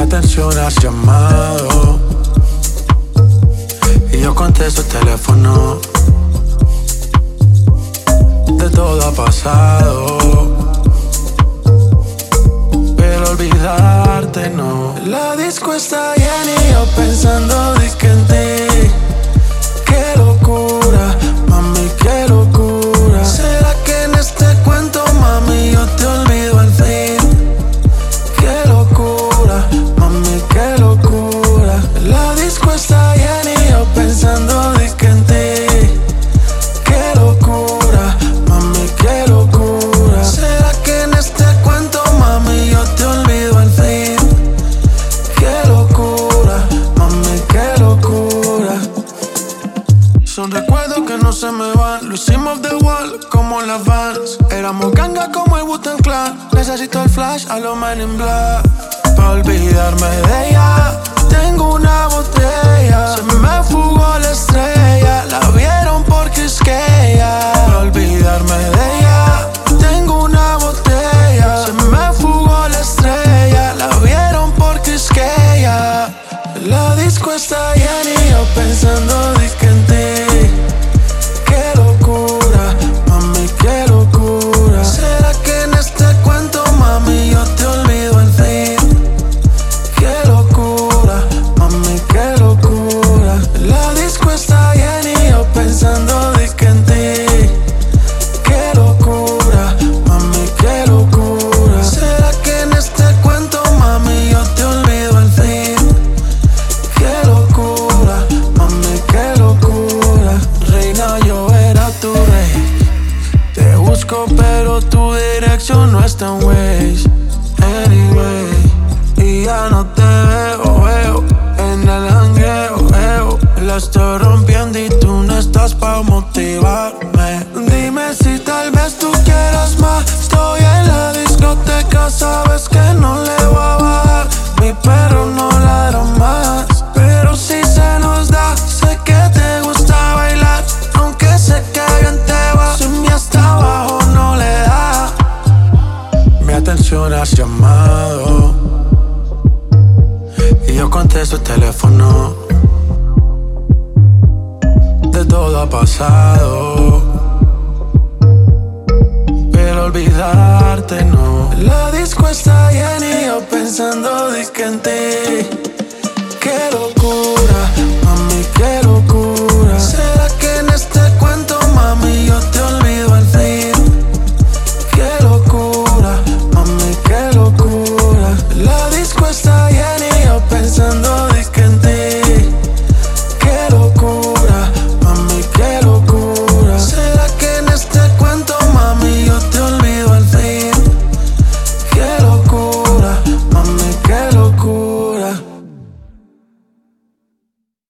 atención has llamado y yo contesto el teléfono. De todo ha pasado, pero olvidarte no. La disco está llena y yo pensando disque en ti. Qué locura, mami, qué locura. ¿Será que en este cuento, mami, yo te olvido al fin? Qué locura, mami, qué locura. La disco está llena y yo pensando disque en ti. Qué locura, mami, qué locura. ¿Será que en este cuento, mami, yo te olvido al fin? Qué locura, mami, qué locura. Son recuerdos que no se me van. Lo hicimos de igual como las Vans. Éramos ganga como el Wu-Tang Clan. Necesito el flash a los Men in Black pa' olvidarme de ella. Tengo una botella, se me fugó la estrella. La vieron porque es que ella. Pa' olvidarme de ella. Tengo una botella, se me fugó la estrella. La vieron porque es que ella. La disco está llena y yo pensando disque en ti. Qué locura, mami, qué locura. ¿Será que en este cuento, mami, yo te olvido al fin? Qué locura, mami, qué locura. La disco está llena y yo pensando disque en ti. Qué locura, mami, qué locura. ¿Será que en este cuento, mami, yo te olvido al fin? Qué locura, mami, qué locura. Reina, yo era tu rey. Te busco pero tu dirección no está en Waze. Anyway, y ya no te veo en el jangueo. La estoy rompiendo y tú no estás pa' motivarme. Dime si tal vez tú quieras más. Estoy en la discoteca, sabes que no le voy a bajar. Mi perro no ladra más, pero si se nos da. Sé que te gusta bailar, aunque sé que bien te va. Si mi hasta abajo no le da. Mi atención has llamado y yo contesto el teléfono. De todo ha pasado, pero olvidarte no. La disco está llena y yo pensando disque en ti.